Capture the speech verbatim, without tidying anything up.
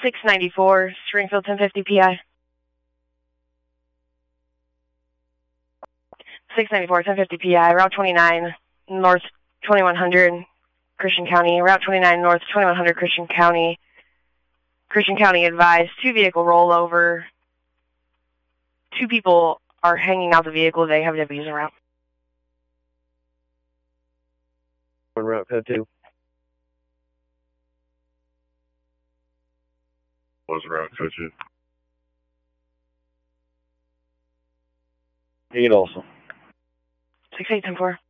six ninety-four, Springfield ten fifty P I. six ninety-four, ten fifty P I, Route twenty-nine, North twenty-one hundred, Christian County, Route twenty-nine, North twenty-one hundred, Christian County. Christian County advised, two vehicle rollover. Two people are hanging out the vehicle. They have deputies en route. On route code two. What's route code two? Need also. six eight ten four.